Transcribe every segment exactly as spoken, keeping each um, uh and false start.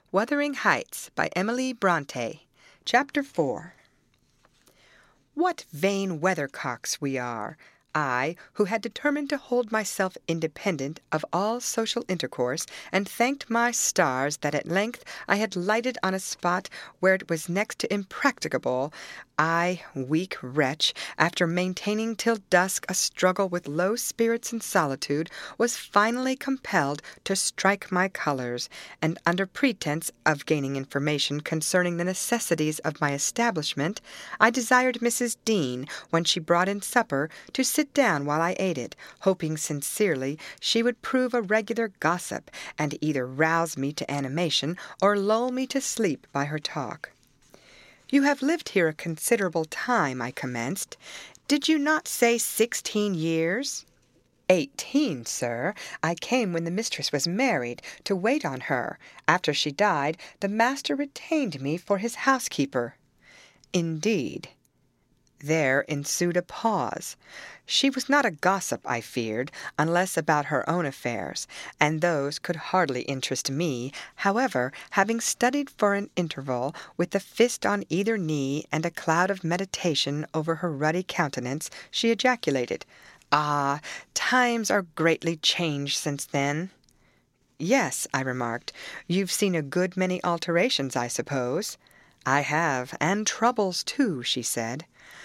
Wuthering Heights by Emily Bronte. Chapter four. What vain weathercocks we are! I, who had determined to hold myself independent of all social intercourse, and thanked my stars that at length I had lighted on a spot where it was next to impracticable, I, weak wretch, after maintaining till dusk a struggle with low spirits and solitude, was finally compelled to strike my colours, and under pretence of gaining information concerning the necessities of my establishment, I desired Missus Dean, when she brought in supper, to sit down while I ate it, hoping sincerely she would prove a regular gossip, and either rouse me to animation or lull me to sleep by her talk. "You have lived here a considerable time," I commenced. "Did you not say sixteen years?" "Eighteen, sir. I came when the mistress was married, to wait on her. After she died, the master retained me for his housekeeper." "Indeed." There ensued a pause. She was not a gossip, I feared, unless about her own affairs, and those could hardly interest me. However, having studied for an interval, with the fist on either knee and a cloud of meditation over her ruddy countenance, she ejaculated, "Ah, times are greatly changed since then." "Yes," I remarked, "you've seen a good many alterations, I suppose." "I have, and troubles too," she said.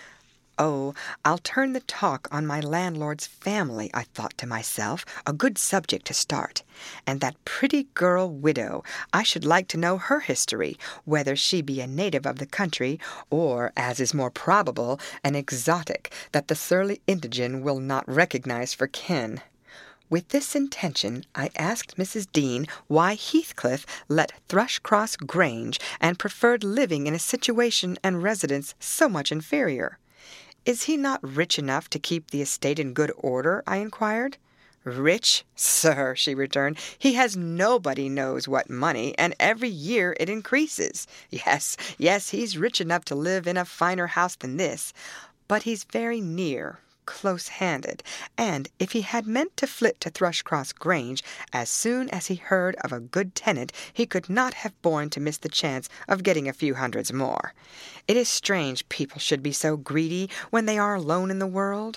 "Oh, I'll turn the talk on my landlord's family," I thought to myself, "a good subject to start. And that pretty girl widow, I should like to know her history, whether she be a native of the country, or, as is more probable, an exotic that the surly indigen will not recognize for kin." With this intention, I asked Missus Dean why Heathcliff let Thrushcross Grange, and preferred living in a situation and residence so much inferior. "Is he not rich enough to keep the estate in good order?" I inquired. "Rich, sir," she returned. "He has nobody knows what money, and every year it increases. Yes, yes, he's rich enough to live in a finer house than this, but he's very near, close-handed, and if he had meant to flit to Thrushcross Grange as soon as he heard of a good tenant, he could not have borne to miss the chance of getting a few hundreds more. It is strange people should be so greedy when they are alone in the world."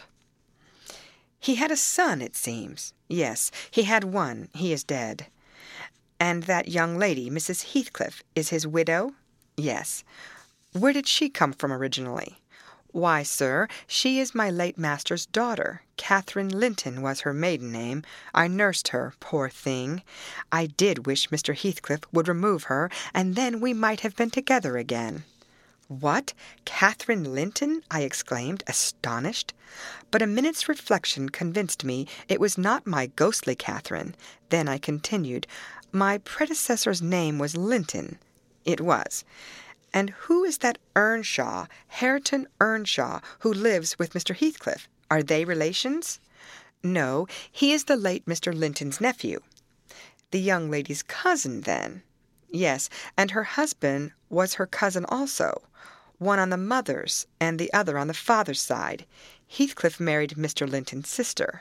"He had a son, it seems." "Yes, he had one. He is dead." "And that young lady, Missus Heathcliff, is his widow?" "Yes." "Where did she come from originally?" "Why, sir, she is my late master's daughter. Catherine Linton was her maiden name. I nursed her, poor thing. I did wish Mister Heathcliff would remove her, and then we might have been together again." "What! Catherine Linton?" I exclaimed, astonished. But a minute's reflection convinced me it was not my ghostly Catherine. Then I continued, "My predecessor's name was Linton." "It was. And who is that Earnshaw, Hareton Earnshaw, who lives with Mister Heathcliff? Are they relations?" "No, he is the late Mister Linton's nephew." "The young lady's cousin, then?" "Yes, and her husband was her cousin also, one on the mother's and the other on the father's side. Heathcliff married Mister Linton's sister."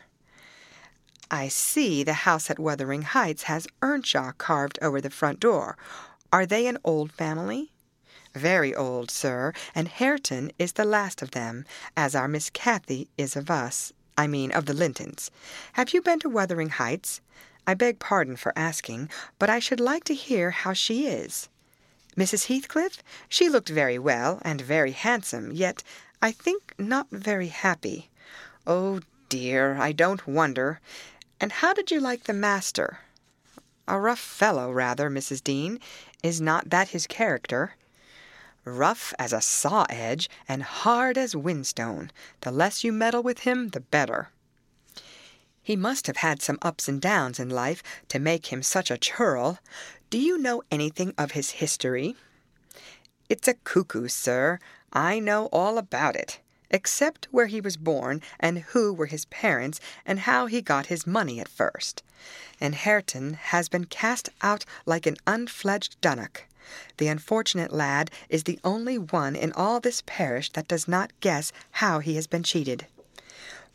"I see the house at Wuthering Heights has Earnshaw carved over the front door. Are they an old family?" "Very old, sir, and Hareton is the last of them, as our Miss Cathy is of us, I mean of the Lintons. Have you been to Wuthering Heights? I beg pardon for asking, but I should like to hear how she is." "Missus Heathcliff? She looked very well, and very handsome, yet, I think, not very happy." "Oh dear, I don't wonder. And how did you like the master?" "A rough fellow, rather, Missus Dean. Is not that his character?" "Rough as a saw-edge, and hard as whinstone. The less you meddle with him, the better." "He must have had some ups and downs in life to make him such a churl. Do you know anything of his history?" "It's a cuckoo, sir. I know all about it, except where he was born, and who were his parents, and how he got his money at first. And Hareton has been cast out like an unfledged dunnock. The unfortunate lad is the only one in all this parish that does not guess how he has been cheated."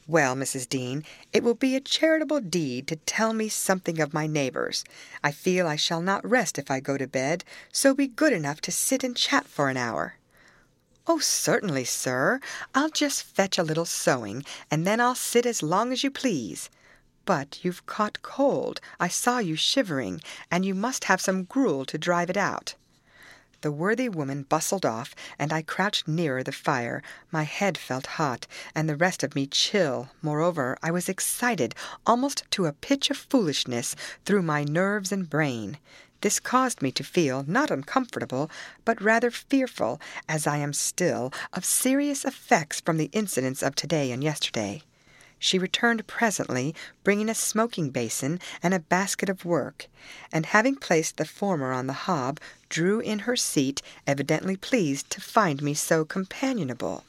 Well, Missus Dean, it will be a charitable deed to tell me something of my neighbors. I feel I shall not rest if I go to bed, so be good enough to sit and chat for an hour." "Oh, certainly, sir. I'll just fetch a little sewing, and then I'll sit as long as you please. But you've caught cold. I saw you shivering, and you must have some gruel to drive it out." The worthy woman bustled off, and I crouched nearer the fire. My head felt hot, and the rest of me chill. Moreover, I was excited, almost to a pitch of foolishness, through my nerves and brain. This caused me to feel, not uncomfortable, but rather fearful, as I am still, of serious effects from the incidents of today and yesterday. She returned presently, bringing a smoking basin and a basket of work, and having placed the former on the hob, drew in her seat, evidently pleased to find me so companionable.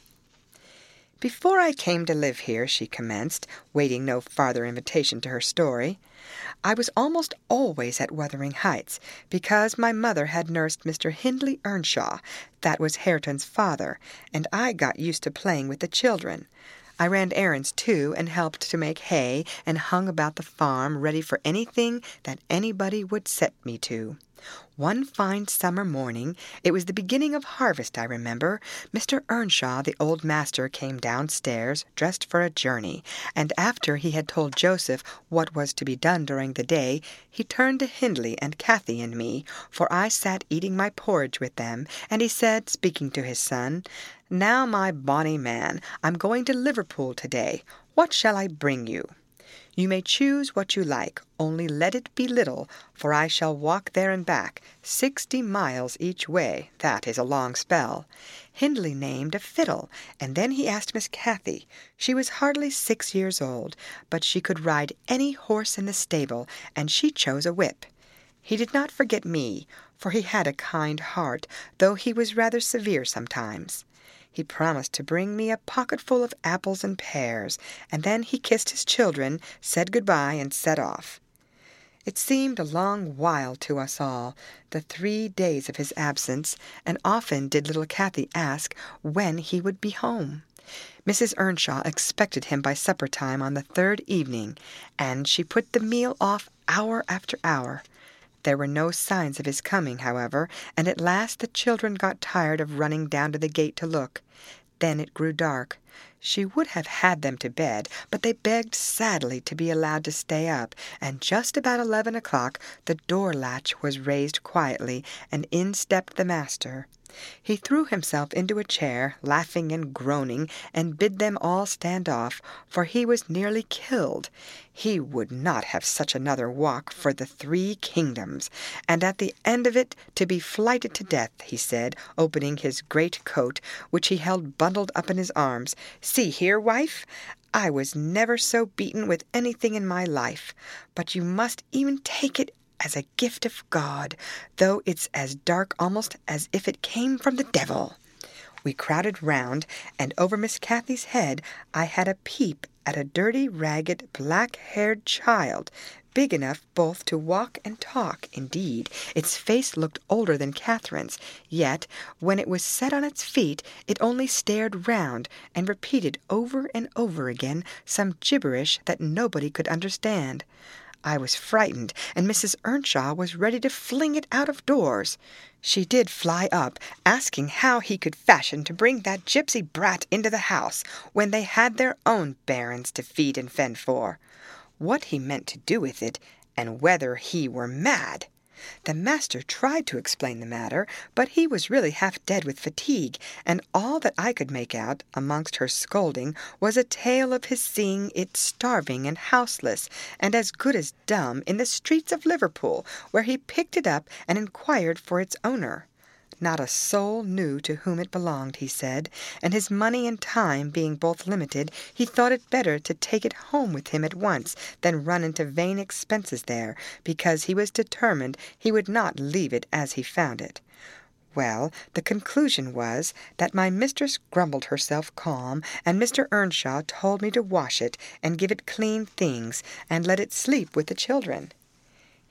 "Before I came to live here," she commenced, waiting no farther invitation to her story, "I was almost always at Wuthering Heights, because my mother had nursed Mister Hindley Earnshaw, that was Hareton's father, and I got used to playing with the children. I ran errands, too, and helped to make hay, and hung about the farm, ready for anything that anybody would set me to. One fine summer morning, it was the beginning of harvest, I remember, Mister Earnshaw, the old master, came downstairs, dressed for a journey, and after he had told Joseph what was to be done during the day, he turned to Hindley and Cathy and me, for I sat eating my porridge with them, and he said, speaking to his son, 'Now, my bonny man, I'm going to Liverpool to-day. What shall I bring you? You may choose what you like, only let it be little, for I shall walk there and back, sixty miles each way. That is a long spell.' Hindley named a fiddle, and then he asked Miss Cathy. She was hardly six years old, but she could ride any horse in the stable, and she chose a whip. He did not forget me, for he had a kind heart, though he was rather severe sometimes. He promised to bring me a pocketful of apples and pears, and then he kissed his children, said good-bye, and set off. It seemed a long while to us all, the three days of his absence, and often did little Cathy ask when he would be home. Missus Earnshaw expected him by supper-time on the third evening, and she put the meal off hour after hour. There were no signs of his coming, however, and at last the children got tired of running down to the gate to look. Then it grew dark. She would have had them to bed, but they begged sadly to be allowed to stay up, and just about eleven o'clock the door-latch was raised quietly, and in stepped the master. He threw himself into a chair, laughing and groaning, and bid them all stand off, for he was nearly killed. He would not have such another walk for the three kingdoms, and at the end of it to be flighted to death, he said, opening his great coat, which he held bundled up in his arms. "See here, wife, I was never so beaten with anything in my life, but you must even take it as a gift of God, though it's as dark almost as if it came from the devil." We crowded round, and over Miss Cathy's head I had a peep at a dirty, ragged, black-haired child, big enough both to walk and talk. Indeed, its face looked older than Catherine's, yet when it was set on its feet it only stared round, and repeated over and over again some gibberish that nobody could understand. I was frightened, and Missus Earnshaw was ready to fling it out of doors. She did fly up, asking how he could fashion to bring that gipsy brat into the house, when they had their own bairns to feed and fend for. What he meant to do with it, and whether he were mad. The master tried to explain the matter, but he was really half dead with fatigue, and all that I could make out, amongst her scolding, was a tale of his seeing it starving and houseless, and as good as dumb, in the streets of Liverpool, where he picked it up and inquired for its owner. Not a soul knew to whom it belonged, he said, and his money and time being both limited, he thought it better to take it home with him at once than run into vain expenses there, because he was determined he would not leave it as he found it. Well, the conclusion was that my mistress grumbled herself calm, and Mister Earnshaw told me to wash it and give it clean things, and let it sleep with the children.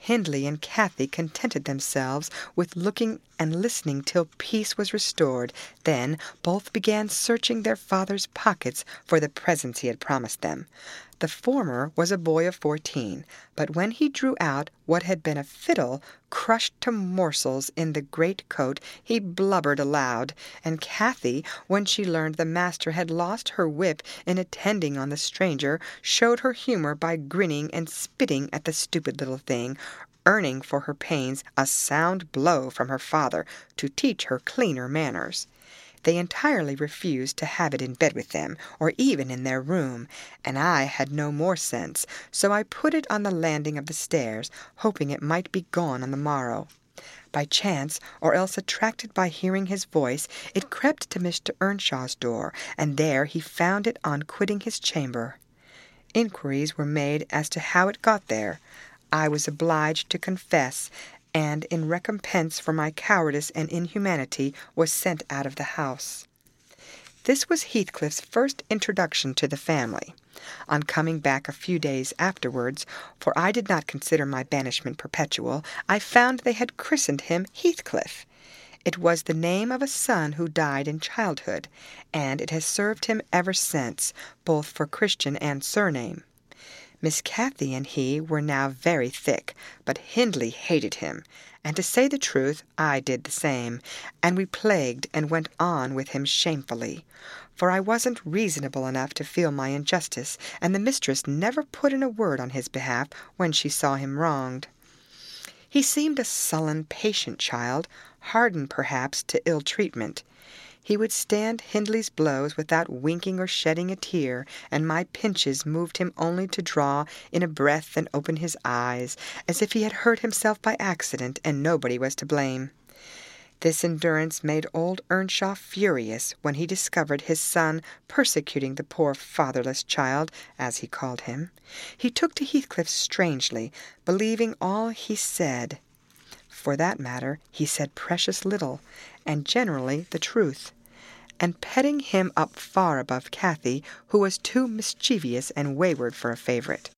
Hindley and Cathy contented themselves with looking and listening till peace was restored. Then both began searching their father's pockets for the presents he had promised them. The former was a boy of fourteen, but when he drew out what had been a fiddle crushed to morsels in the great coat, he blubbered aloud, and Cathy, when she learned the master had lost her whip in attending on the stranger, showed her humour by grinning and spitting at the stupid little thing, earning for her pains a sound blow from her father to teach her cleaner manners. They entirely refused to have it in bed with them, or even in their room, and I had no more sense, so I put it on the landing of the stairs, hoping it might be gone on the morrow. By chance, or else attracted by hearing his voice, it crept to Mister Earnshaw's door, and there he found it on quitting his chamber. Inquiries were made as to how it got there. I was obliged to confess, and in recompense for my cowardice and inhumanity was sent out of the house. This was Heathcliff's first introduction to the family. On coming back a few days afterwards, for I did not consider my banishment perpetual, I found they had christened him Heathcliff. It was the name of a son who died in childhood, and it has served him ever since, both for Christian and surname. Miss Cathy and he were now very thick, but Hindley hated him, and to say the truth, I did the same, and we plagued and went on with him shamefully, for I wasn't reasonable enough to feel my injustice, and the mistress never put in a word on his behalf when she saw him wronged. He seemed a sullen, patient child, hardened perhaps to ill treatment. He would stand Hindley's blows without winking or shedding a tear, and my pinches moved him only to draw in a breath and open his eyes, as if he had hurt himself by accident, and nobody was to blame. This endurance made old Earnshaw furious when he discovered his son persecuting the poor fatherless child, as he called him. He took to Heathcliff strangely, believing all he said. For that matter, he said precious little, and generally the truth, and petting him up far above Cathy, who was too mischievous and wayward for a favourite.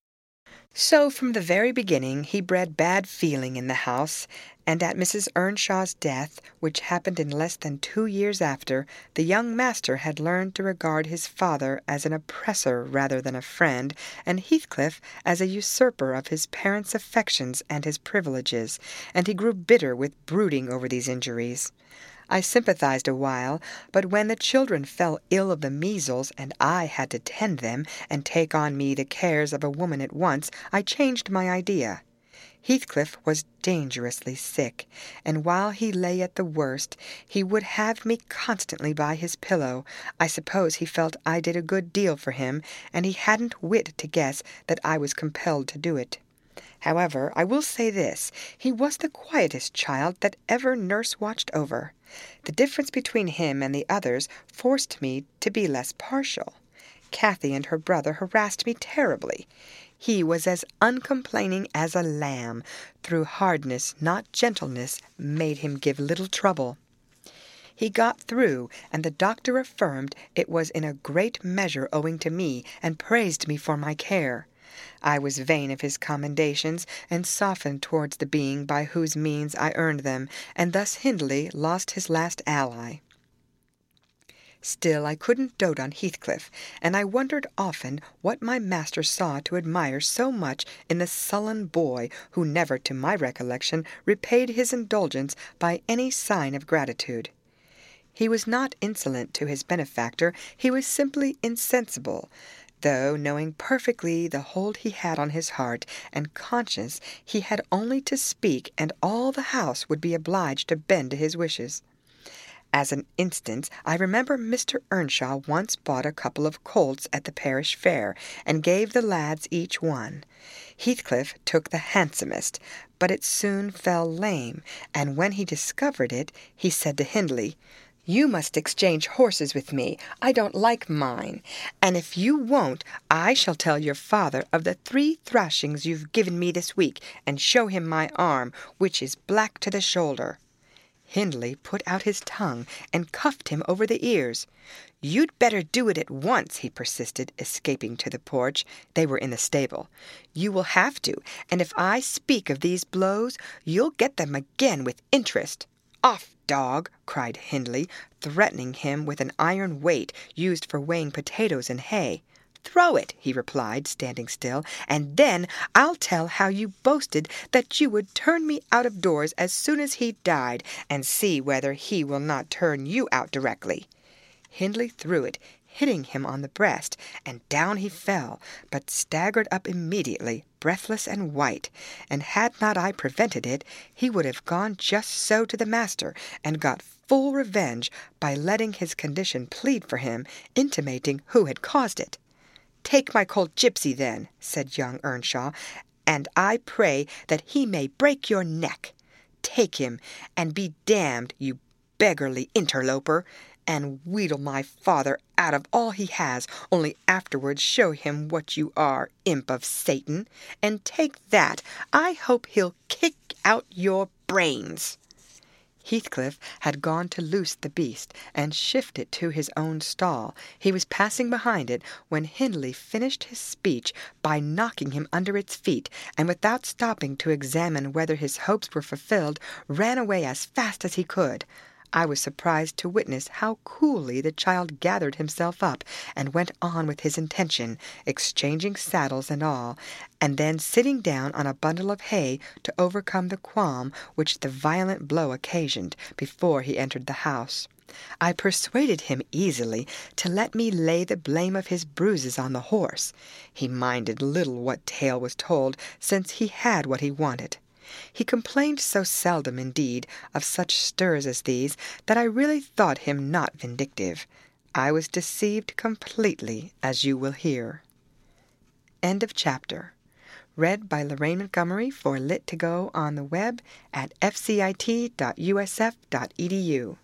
So from the very beginning he bred bad feeling in the house, and at Missus Earnshaw's death, which happened in less than two years after, the young master had learned to regard his father as an oppressor rather than a friend, and Heathcliff as a usurper of his parents' affections and his privileges, and he grew bitter with brooding over these injuries. I sympathized a while, but when the children fell ill of the measles, and I had to tend them, and take on me the cares of a woman at once, I changed my idea. Heathcliff was dangerously sick, and while he lay at the worst, he would have me constantly by his pillow. I suppose he felt I did a good deal for him, and he hadn't wit to guess that I was compelled to do it. However, I will say this, he was the quietest child that ever nurse watched over. The difference between him and the others forced me to be less partial. Cathy and her brother harassed me terribly. He was as uncomplaining as a lamb. Through hardness, not gentleness, made him give little trouble. He got through, and the doctor affirmed it was in a great measure owing to me, and praised me for my care. I was vain of his commendations, and softened towards the being by whose means I earned them, and thus Hindley lost his last ally. Still I couldn't dote on Heathcliff, and I wondered often what my master saw to admire so much in the sullen boy who never, to my recollection, repaid his indulgence by any sign of gratitude. He was not insolent to his benefactor, he was simply insensible, though, knowing perfectly the hold he had on his heart, and conscious he had only to speak, and all the house would be obliged to bend to his wishes. As an instance, I remember Mister Earnshaw once bought a couple of colts at the parish fair, and gave the lads each one. Heathcliff took the handsomest, but it soon fell lame, and when he discovered it, he said to Hindley, "You must exchange horses with me. I don't like mine, and if you won't, I shall tell your father of the three thrashings you've given me this week, and show him my arm, which is black to the shoulder." Hindley put out his tongue and cuffed him over the ears. "You'd better do it at once," he persisted, escaping to the porch. They were in the stable. "You will have to, and if I speak of these blows, you'll get them again with interest." "Off, dog!" cried Hindley, threatening him with an iron weight used for weighing potatoes and hay. "Throw it," he replied, standing still, "and then I'll tell how you boasted that you would turn me out of doors as soon as he died, and see whether he will not turn you out directly." Hindley threw it, hitting him on the breast, and down he fell, but staggered up immediately, breathless and white, and had not I prevented it, he would have gone just so to the master, and got full revenge by letting his condition plead for him, intimating who had caused it. "Take my colt Gypsy, then," said young Earnshaw, "and I pray that he may break your neck. Take him, and be damned, you beggarly interloper, and wheedle my father out of all he has, only afterwards show him what you are, imp of Satan, and take that, I hope he'll kick out your brains." Heathcliff had gone to loose the beast and shift it to his own stall. He was passing behind it when Hindley finished his speech by knocking him under its feet, and without stopping to examine whether his hopes were fulfilled, ran away as fast as he could. I was surprised to witness how coolly the child gathered himself up and went on with his intention, exchanging saddles and all, and then sitting down on a bundle of hay to overcome the qualm which the violent blow occasioned, before he entered the house. I persuaded him easily to let me lay the blame of his bruises on the horse. He minded little what tale was told, since he had what he wanted. He complained so seldom, indeed, of such stirs as these, that I really thought him not vindictive. I was deceived completely, as you will hear. End of chapter. Read by Lorraine Montgomery for Lit to Go on the web at f c i t dot u s f dot e d u.